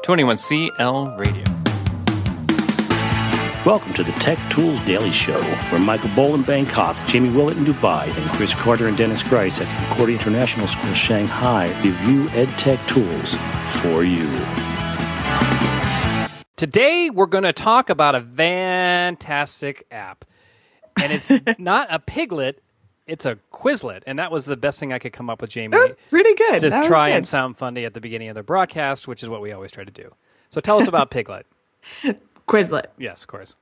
21CL Radio. Welcome to the Tech Tools Daily Show, where Michael Boll in Bangkok, Jamie Willett in Dubai, and Chris Carter and Dennis Grice at Concordia International School Shanghai review EdTech tools for you. Today, we're going to talk about a fantastic app. And it's not a Piglet, it's a Quizlet. And that was the best thing I could come up with, Jamie. That was pretty good. Just try and sound funny at the beginning of the broadcast, which is what we always try to do. So tell us about Piglet. Quizlet. Yes, of course.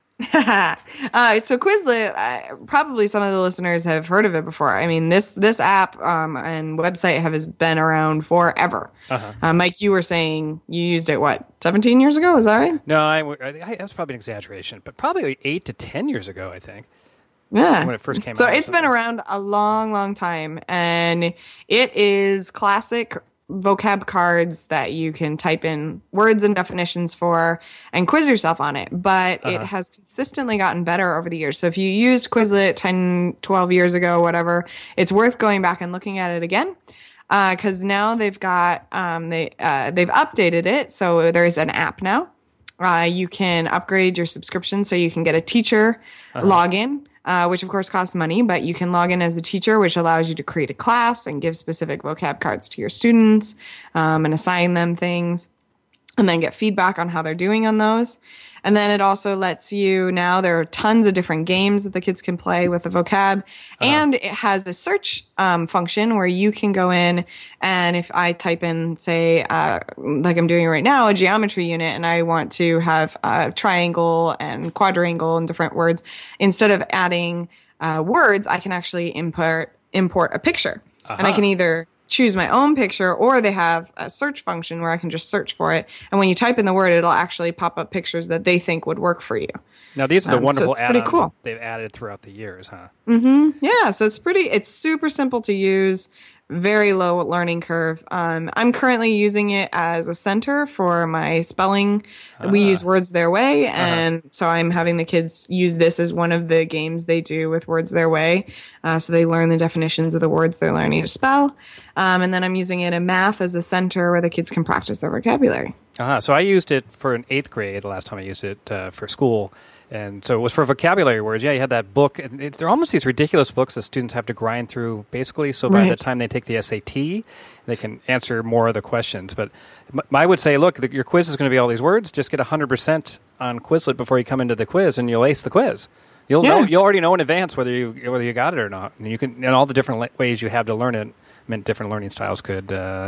So Quizlet, probably some of the listeners have heard of it before. I mean, this app and website has been around forever. Uh-huh. Mike, you were saying you used it, 17 years ago? Is that right? No, that's probably an exaggeration, but probably 8 to 10 years ago, I think. Yeah. When it first came out. So it's been around a long, long time, and it is classic vocab cards that you can type in words and definitions for and quiz yourself on it. But it has consistently gotten better over the years. So if you used Quizlet 10, 12 years ago, whatever, it's worth going back and looking at it again. Because now they've got, they've updated it. So there's an app now. You can upgrade your subscription so you can get a teacher login. Which of course costs money, but you can log in as a teacher, which allows you to create a class and give specific vocab cards to your students and assign them things and then get feedback on how they're doing on those. And then it also lets you, now there are tons of different games that the kids can play with the vocab. And it has a search function where you can go in and if I type in, say, like I'm doing right now, a geometry unit, and I want to have a triangle and quadrangle and different words, instead of adding words, I can actually import a picture. And I can either choose my own picture, or they have a search function where I can just search for it. And when you type in the word, it'll actually pop up pictures that they think would work for you. Now, these are the wonderful add-ons cool. they've added throughout the years, huh? Mm-hmm. Yeah, so it's super simple to use, very low learning curve. I'm currently using it as a center for my spelling. We use Words Their Way, and so I'm having the kids use this as one of the games they do with Words Their Way. So they learn the definitions of the words they're learning to spell. And then I'm using it in math as a center where the kids can practice their vocabulary. So I used it for an 8th grade the last time I used it for school. And so it was for vocabulary words. Yeah, you had that book. And they're almost these ridiculous books that students have to grind through, basically. So by the time they take the SAT, they can answer more of the questions. But I would say, look, your quiz is going to be all these words. Just get 100% on Quizlet before you come into the quiz, and you'll ace the quiz. You'll already know in advance whether you got it or not. And you can, and all the different ways you have to learn it meant different learning styles could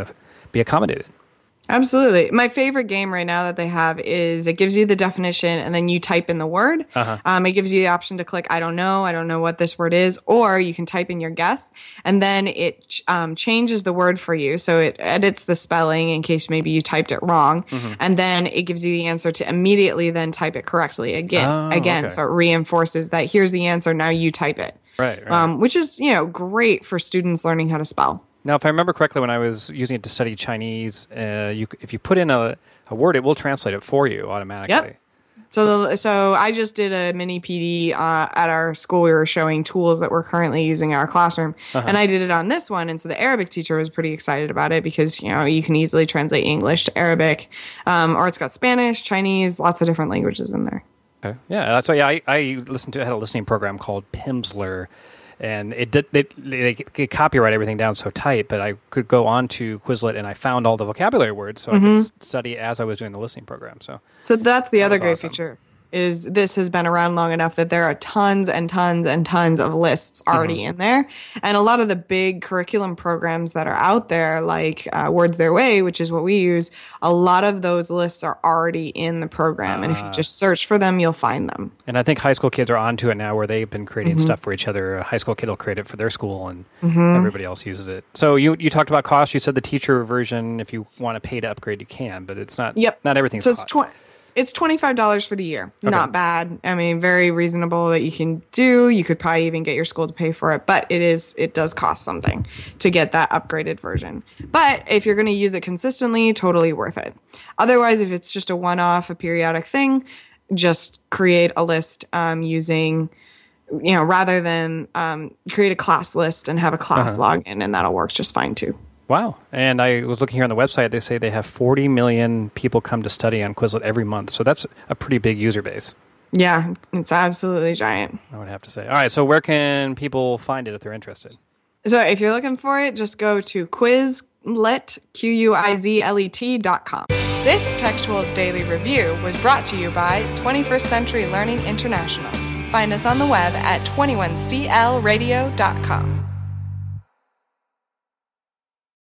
be accommodated. Absolutely. My favorite game right now that they have is it gives you the definition and then you type in the word. It gives you the option to click, I don't know what this word is, or you can type in your guess, and then it changes the word for you. So it edits the spelling in case maybe you typed it wrong, and then it gives you the answer to immediately then type it correctly again. So it reinforces that here's the answer, now you type it. Right. Which is, great for students learning how to spell. Now, if I remember correctly, when I was using it to study Chinese, if you put in a word, it will translate it for you automatically. Yep. So I just did a mini PD at our school. We were showing tools that we're currently using in our classroom, and I did it on this one. And so the Arabic teacher was pretty excited about it because you can easily translate English to Arabic, or it's got Spanish, Chinese, lots of different languages in there. Okay. Yeah, that's why I had a listening program called Pimsleur. And they copyright everything down so tight, but I could go on to Quizlet and I found all the vocabulary words, so I could study as I was doing the listening program. So that's the other great feature. Is this has been around long enough that there are tons and tons and tons of lists already in there. And a lot of the big curriculum programs that are out there, like Words Their Way, which is what we use, a lot of those lists are already in the program. And if you just search for them, you'll find them. And I think high school kids are onto it now where they've been creating stuff for each other. A high school kid will create it for their school and everybody else uses it. So you talked about cost. You said the teacher version, if you want to pay to upgrade, you can, but it's not, not everything's cost. It's $25 for the year. Okay. Not bad. I mean, very reasonable that you can do. You could probably even get your school to pay for it, but it does cost something to get that upgraded version. But if you're going to use it consistently, totally worth it. Otherwise, if it's just a one-off, a periodic thing, just create a list using, rather than create a class list and have a class login, and that'll work just fine too. Wow. And I was looking here on the website. They say they have 40 million people come to study on Quizlet every month. So that's a pretty big user base. Yeah, it's absolutely giant. I would have to say. All right. So where can people find it if they're interested? So if you're looking for it, just go to Quizlet, Quizlet.com. This Tech Tools Daily Review was brought to you by 21st Century Learning International. Find us on the web at 21clradio.com.